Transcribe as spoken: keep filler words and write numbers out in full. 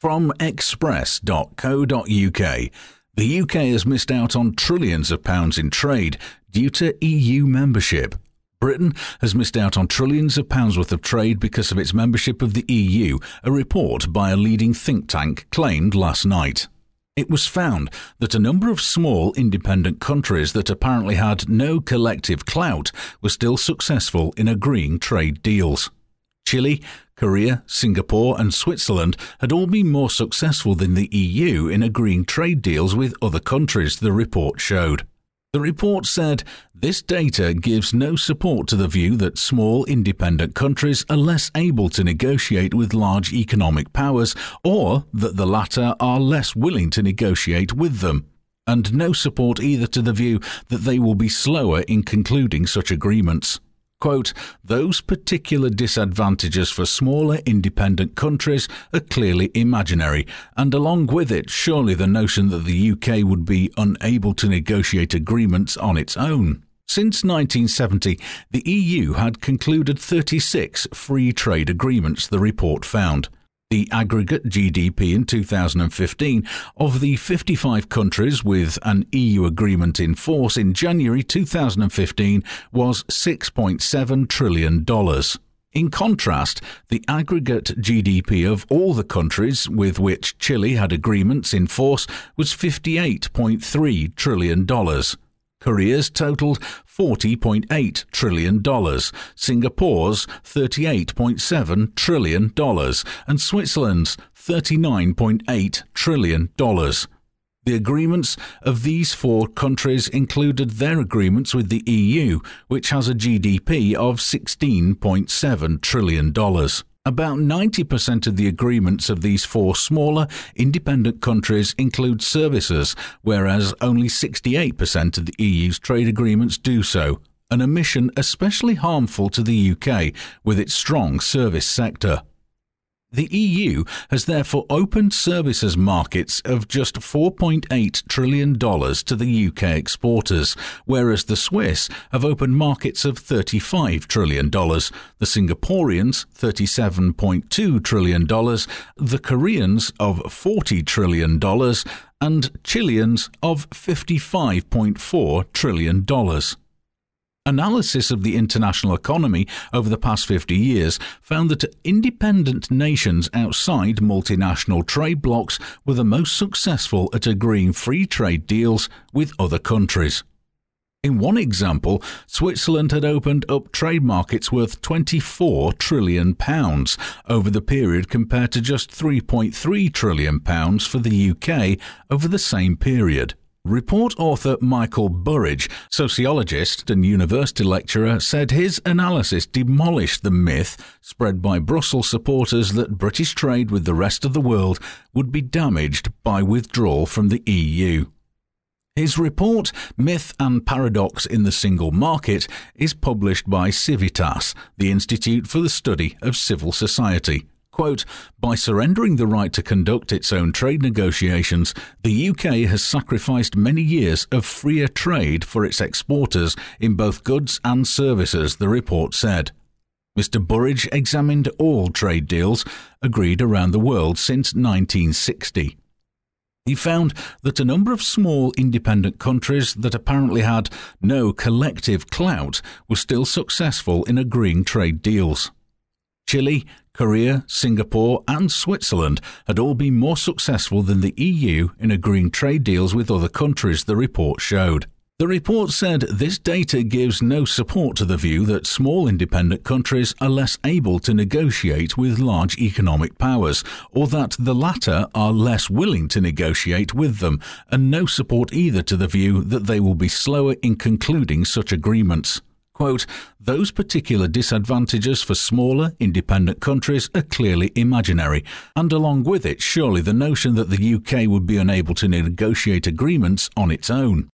From express dot co dot uk, the U K has missed out on trillions of pounds in trade due to E U membership. Britain has missed out on trillions of pounds worth of trade because of its membership of the E U, a report by a leading think tank claimed last night. It was found that a number of small independent countries that apparently had no collective clout were still successful in agreeing trade deals. Chile, Korea, Singapore and Switzerland had all been more successful than the E U in agreeing trade deals with other countries, the report showed. The report said this data gives no support to the view that small independent countries are less able to negotiate with large economic powers, or that the latter are less willing to negotiate with them, and no support either to the view that they will be slower in concluding such agreements. Quote, those particular disadvantages for smaller independent countries are clearly imaginary, and along with it surely the notion that the U K would be unable to negotiate agreements on its own. Since nineteen seventy, the E U had concluded thirty-six free trade agreements, the report found. The aggregate G D P in two thousand fifteen of the fifty-five countries with an E U agreement in force in January two thousand fifteen was six point seven trillion dollars. In contrast, the aggregate G D P of all the countries with which Chile had agreements in force was fifty-eight point three trillion dollars. Korea's totaled forty point eight trillion dollars, Singapore's thirty-eight point seven trillion dollars, and Switzerland's thirty-nine point eight trillion dollars. The agreements of these four countries included their agreements with the E U, which has a G D P of sixteen point seven trillion dollars. About ninety percent of the agreements of these four smaller, independent countries include services, whereas only sixty-eight percent of the E U's trade agreements do so, an omission especially harmful to the U K with its strong service sector. The E U has therefore opened services markets of just four point eight trillion dollars to the U K exporters, whereas the Swiss have opened markets of thirty-five trillion dollars, the Singaporeans thirty-seven point two trillion dollars, the Koreans of forty trillion dollars, and Chileans of fifty-five point four trillion dollars. Analysis of the international economy over the past fifty years found that independent nations outside multinational trade blocs were the most successful at agreeing free trade deals with other countries. In one example, Switzerland had opened up trade markets worth twenty-four trillion pounds over the period compared to just three point three trillion pounds for the U K over the same period. Report author Michael Burridge, sociologist and university lecturer, said his analysis demolished the myth spread by Brussels supporters that British trade with the rest of the world would be damaged by withdrawal from the E U. His report, Myth and Paradox in the Single Market, is published by Civitas, the Institute for the Study of Civil Society. Quote, by surrendering the right to conduct its own trade negotiations, the U K has sacrificed many years of freer trade for its exporters in both goods and services, the report said. Mister Burridge examined all trade deals agreed around the world since nineteen sixty. He found that a number of small independent countries that apparently had no collective clout were still successful in agreeing trade deals. Chile, Korea, Singapore and Switzerland had all been more successful than the E U in agreeing trade deals with other countries, the report showed. The report said this data gives no support to the view that small independent countries are less able to negotiate with large economic powers, or that the latter are less willing to negotiate with them, and no support either to the view that they will be slower in concluding such agreements. Quote, those particular disadvantages for smaller, independent countries are clearly imaginary, and along with it surely the notion that the U K would be unable to negotiate agreements on its own.